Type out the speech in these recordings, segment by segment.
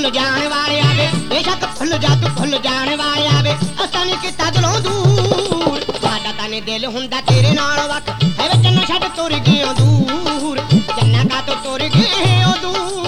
भुल जाने वाले आवे बेशक भुल जा तू भुल जाने वाले आवे असां नहीं कीता दिलों दूर साडा तां नहीं दिल हुंदा तेरे नाल वक है वे चन्ना छड्ड तुर गए दूर चन्ना का तो तुर गए दूर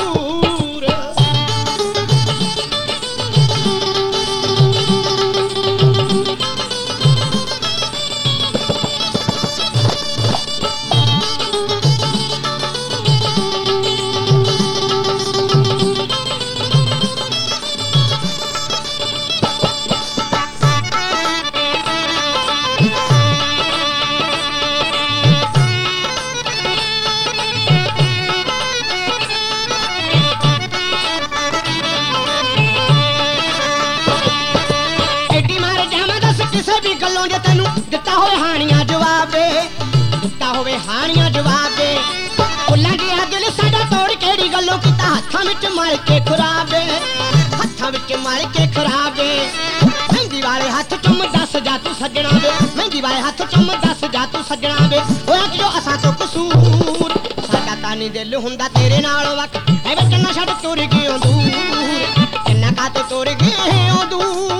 दिता होवे हानियां जवाब दे दिता होवे हानियां जवाब दे भुल्ला गया दिल साडा तोड़ केड़ी गल्लों कीता हत्थां विच मार के खराब दे हत्थां विच मार के खराब दे मेहंदी वाले हाथ चुम दस जा तू सजना दे मेहंदी वाले हाथ चुम दस जा तू सजना दे होया कि जो असां तो कसूर साडा तां नहीं दिल हुंदा तेरे नाल वक ऐ वे चन्ना छड्ड तुर गए दूर चन्ना का तो तुर गए दूर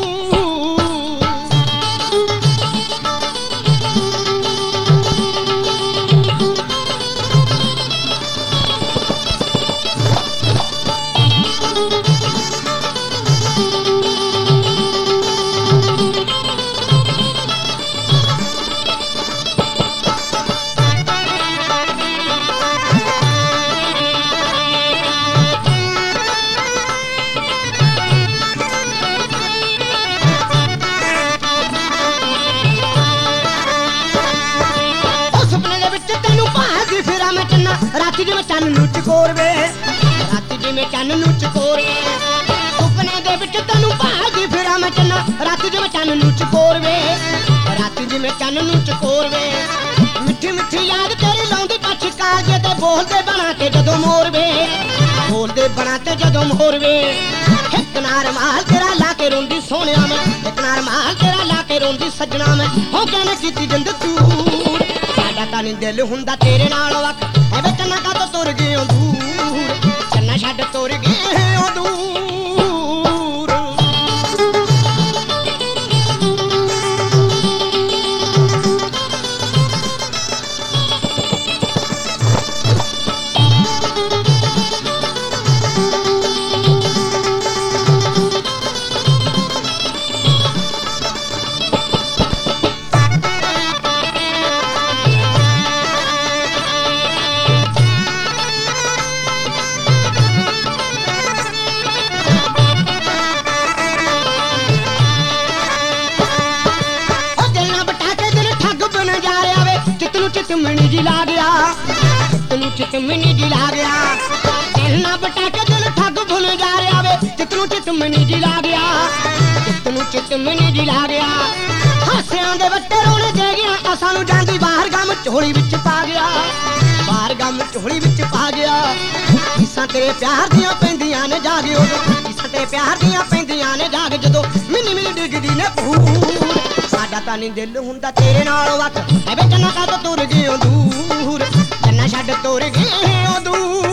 राती जिवें चन्न नूं चकोर वे राती जिवें चन्न नूं चकोर वे सुपने दे विच तैनूं भालदी फिरां मैं चन्ना राती जिवें चन्न नूं चकोर वे राती जिवें चन्न नूं चकोर वे मिठी मिठी याद तेरी लाउंदी पछ कालजे ते बोलदे बना के जदों मोर वे बोलदे बना ते जदों मोर वे इक नार माल तेरा ला के रोंदी सोहणिया मैं इक नार माल तेरा ला के रोंदी सजना मैं हो कहने कीती जिंद दूर साडा तां नहीं दिल हुंदा तेरे नाल वक ऐ चन्ना का तो तुर गए दूर चन्ना छड्ड तुर गए दूर चितमनी जी ला गया चितनू चितमनी जी ला गया कहना बटा के दिल ठग भुल जा रहा वे चितनू चितमनी जी ला गया चितनू चितमनी जी ला गया हासियां दे वट्टे रोने दे गया असां नूं जांदी बाहर गम झोली विच पा गया बाहर गम झोली विच पा गया किसां तेरे प्यार दियां पैंदियां ने जागे उदों किसां तेरे प्यार दियां पैंदियां ने जागे जदों मिनी मिनी डिगदी ने भूर साडा तां नहीं दिल हुंदा तेरे नाल वक ऐ वे चन्ना का तो तुर गए दूर चन्ना छड्ड तुर गए दूर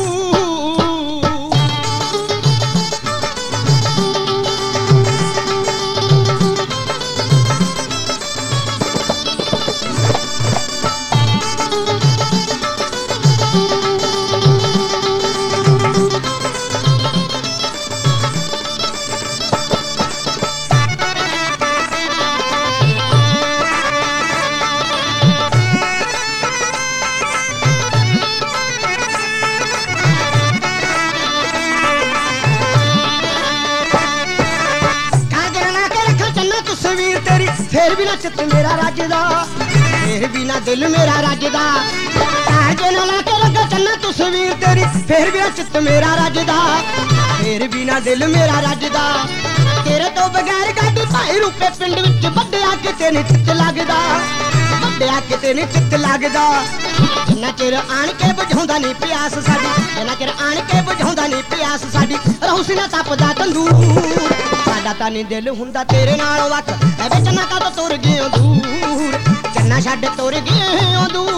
फिर भी ना चित मेरा राजदा फिर भी ना दिल मेरा राजदा ताजे ना ला के लगा चन्ना तस्वीर तेरी फिर भी ना चित मेरा राजदा फिर भी ना दिल मेरा राजदा तेरे तो बगैर गाड़ी भाई रूपे पिंड विच बड्डिया किते नहीं चित लगदा बड्डिया किते नहीं चित लगदा जिन्ना चिर आण के बुझाउंदा नहीं प्यास साडी जिन्ना चिर आण के बुझाउंदा नहीं प्यास साडी रहूसी ना तपदा तंदूर साडा तां नहीं दिल हुंदा तेरे नाल वक ऐ वे चन्ना का तो तुर गए दूर चन्ना छड्ड तुर गए दूर